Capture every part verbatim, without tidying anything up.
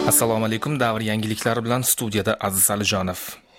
Assalomu alaykum. Davr yangiliklari bilan studiyada Aziz Alijonov.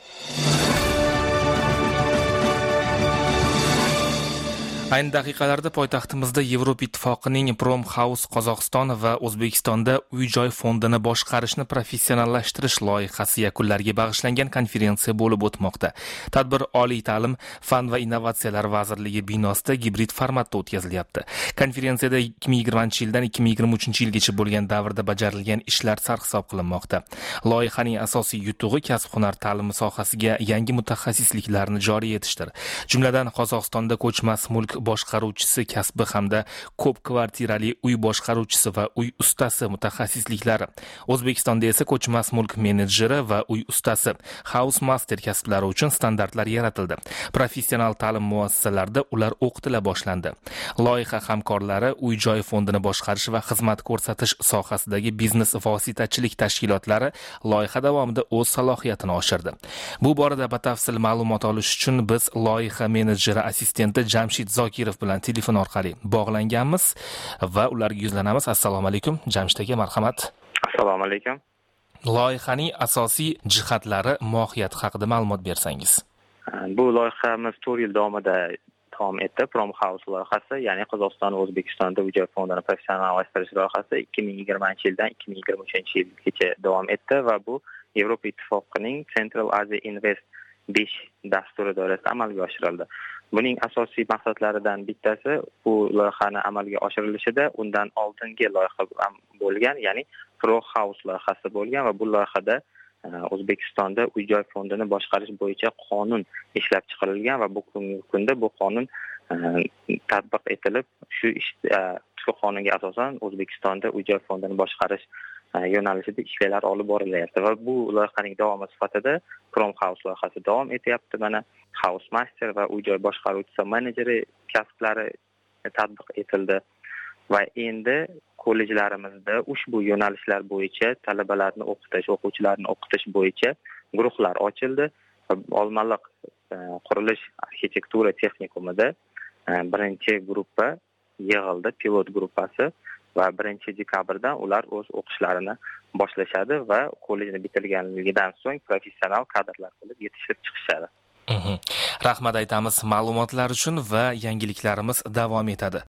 Ayni daqiqalarda poytaxtimizda Yevropa Ittifoqining Promhouse Qozog'iston va O'zbekistonda uy-joy fondini boshqarishni professionallashtirish loyihasi yakunlariga bag'ishlangan konferensiya bo'lib o'tmoqda. Tadbir Oliy ta'lim, fan va innovatsiyalar vazirligi binosida gibrid formatda o'tkazilyapti. Konferensiyada ikki ming yigirmanchi yildan ikki ming yigirma uchinchi yilgacha bo'lgan davrda bajarilgan ishlar sarhisob qilinmoqda. Loyihaning asosiy yutug'i kasb-hunar ta'limi sohasiga yangi mutaxassisliklarni joriy etishdir. Jumladan Qozog'istonda ko'chmas mulk boshqaruvchisi kasbi hamda ko'p kvartirali uy boshqaruvchisi va uy ustasi mutaxassisliklari. O'zbekistonda esa ko'chmas mulk menejeri va uy ustasi house master kasblari uchun standartlar yaratildi. Professional ta'lim muassasalarida ular o'qitila boshlandi. Loyiha hamkorlari uy-joy fondini boshqarish va xizmat ko'rsatish sohasidagi biznes vositachilik tashkilotlari loyiha davomida o'z salohiyatini oshirdi. Bu borada batafsil ma'lumot olish uchun biz loyiha menejeri assistenti Jamshid Zokirov bilan telefon orqali bog'langanmiz va ularga yuzlanamiz. Assalomu alaykum. Jamshid aka, marhamat. Assalomu alaykum. Loyihaning asosiy jihatlari, mohiyati haqida ma'lumot bersangiz. Bu loyihamiz to'rt yil davomida davom etdi. Promhouse loyihasi, ya'ni Qozog'iston va O'zbekistonda uy-joy fondini professionallashtirish loyihasi ikki ming yigirmanchi yildan ikki ming yigirma uchinchi yilgacha davom etdi va bu Yevropa Ittifoqining Central Asia Invest besh dasturi doirasida amalga oshirildi. Buning asosiy maqsadlaridan bittasi bu loyihani amalga oshirilishida undan oldingi loyiha bo'lgan, ya'ni Promhouse loyihasi bo'lgan va bu loyihada O'zbekistonda uy-joy fondini boshqarish bo'yicha qonun ishlab chiqarilgan va bugungi kunda bu qonun tatbiq etilib, shu shu qonunga asosan O'zbekistonda uy-joy fondini boshqarish yo'nalishida ishlar olib borilyapti va bu loyihaning davomi sifatida Promhouse loyihasi davom etyapti. Mana house master va uy-joy boshqaruvchisi menejeri kasblari tatbiq etildi va endi kollejlarimizda ushbu yo'nalishlar bo'yicha talabalarni o'qitish, o'quvchilarni o'qitish bo'yicha guruhlar ochildi. Olmaliq qurilish arxitektura texnikumida birinchi gruppa yig'ildi, pilot gruppasi va birinchi dekabrdan ular o'z o'qishlarini boshlashadi va kollejni bitirganligidan so'ng professional kadrlar bo'lib yetishib chiqishadi. Rahmat aytamiz ma'lumotlar uchun va yangiliklarimiz davom etadi.